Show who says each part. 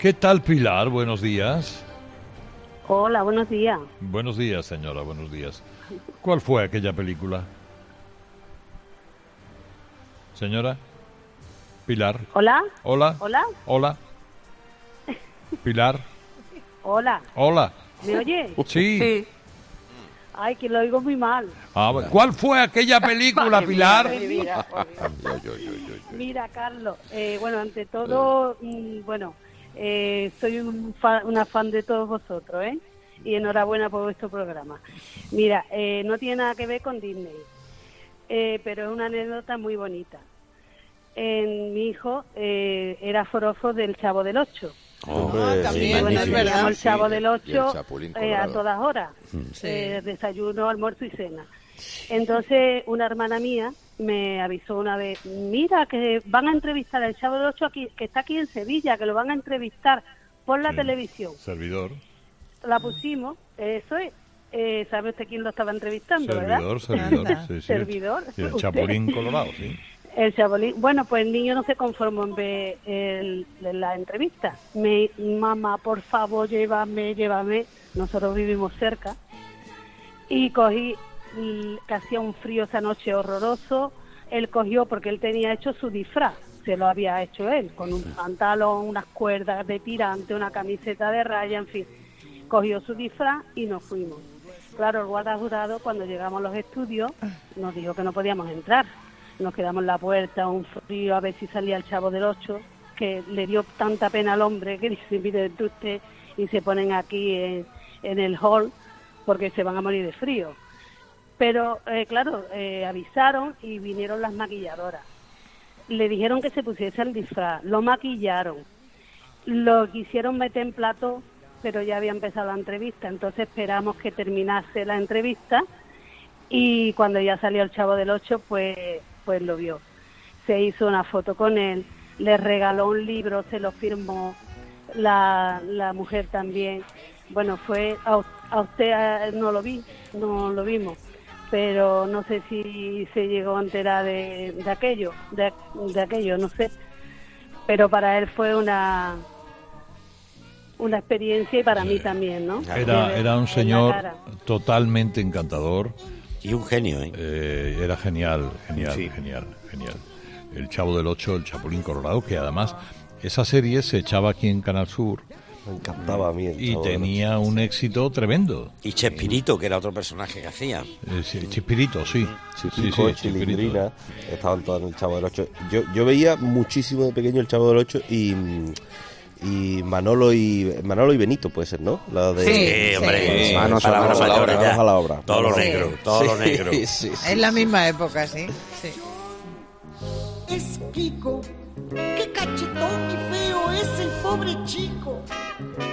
Speaker 1: ¿Qué tal, Pilar? Buenos días.
Speaker 2: Hola, buenos días.
Speaker 1: Buenos días, señora, buenos días. ¿Cuál fue aquella película? Señora. Pilar.
Speaker 2: Hola.
Speaker 1: Hola.
Speaker 2: Hola.
Speaker 1: Hola. Pilar.
Speaker 2: Hola.
Speaker 1: Hola.
Speaker 2: ¿Me oye?
Speaker 1: Sí.
Speaker 2: Ay, que lo oigo muy mal.
Speaker 1: ¿Cuál fue aquella película, Pilar?
Speaker 2: Mira, Carlos, bueno, ante todo, soy una fan de todos vosotros, ¿eh? Y enhorabuena por vuestro programa. Mira, no tiene nada que ver con Disney, pero es una anécdota muy bonita. Mi hijo era forofo del Chavo del Ocho.
Speaker 3: También,
Speaker 2: Bueno,
Speaker 3: es
Speaker 2: teníamos
Speaker 3: verdad.
Speaker 2: el Chavo del Ocho a
Speaker 4: Colorado.
Speaker 2: todas horas,
Speaker 3: Sí.
Speaker 2: desayuno, almuerzo y cena. Entonces, una hermana mía me avisó una vez, mira, que van a entrevistar al Chavo del Ocho aquí, que está aquí en Sevilla, que lo van a entrevistar por la televisión.
Speaker 1: Servidor.
Speaker 2: La pusimos, eso es. ¿Sabe usted quién lo estaba entrevistando,
Speaker 1: Servidor,
Speaker 2: verdad?
Speaker 1: servidor. Sí, sí.
Speaker 2: Servidor.
Speaker 1: Y el
Speaker 2: Usted.
Speaker 1: Chapulín Colorado, sí.
Speaker 2: El chabolín. Bueno, pues el niño no se conformó en ver la entrevista. Mamá, por favor, llévame. Nosotros vivimos cerca. Y cogí, que hacía un frío esa noche horroroso. Él cogió, porque él tenía hecho su disfraz. Se lo había hecho él, con un pantalón, unas cuerdas de tirante, una camiseta de raya, en fin. Cogió su disfraz y nos fuimos. Claro, el guarda jurado, cuando llegamos a los estudios, nos dijo que no podíamos entrar. Nos quedamos en la puerta, un frío, a ver si salía el Chavo del Ocho, que le dio tanta pena al hombre que dice, mire usted, y se ponen aquí en el hall porque se van a morir de frío. Pero, claro, avisaron y vinieron las maquilladoras. Le dijeron que se pusiese el disfraz, lo maquillaron, lo quisieron meter en plató, pero ya había empezado la entrevista, entonces esperamos que terminase la entrevista y cuando ya salió el Chavo del Ocho, pues lo vio. Se hizo una foto con él, le regaló un libro, se lo firmó la mujer también. Bueno, a usted no lo vimos, pero no sé si se llegó a enterar de aquello, no sé. Pero para él fue una experiencia y para mí también, ¿no?
Speaker 1: Era un señor totalmente encantador.
Speaker 5: Y un genio, ¿eh?
Speaker 1: Era genial.
Speaker 4: Sí.
Speaker 1: El Chavo del Ocho, el Chapulín Colorado, que además esa serie se echaba aquí en Canal Sur.
Speaker 6: Me encantaba a mí el
Speaker 1: Y
Speaker 6: Chavo del
Speaker 1: tenía
Speaker 6: Ocho.
Speaker 1: un éxito tremendo.
Speaker 5: Y Chespirito, que era otro personaje que hacía.
Speaker 1: Chispirito, sí.
Speaker 6: Chipico, Chilindrina, estaban todos en el Chavo del Ocho. Yo veía muchísimo de pequeño el Chavo del Ocho y Manolo y Benito, puede ser, ¿no? La de
Speaker 5: Sí, hombre.
Speaker 6: sí.
Speaker 5: Manos
Speaker 6: Palabras
Speaker 5: a la obra,
Speaker 6: mayores,
Speaker 5: ya.
Speaker 6: manos a la obra.
Speaker 5: Todo lo
Speaker 3: Sí.
Speaker 5: negro, todo lo negro.
Speaker 6: Sí.
Speaker 3: Es la misma época, sí.
Speaker 7: Es Kiko. Qué cachetón y feo es el pobre chico.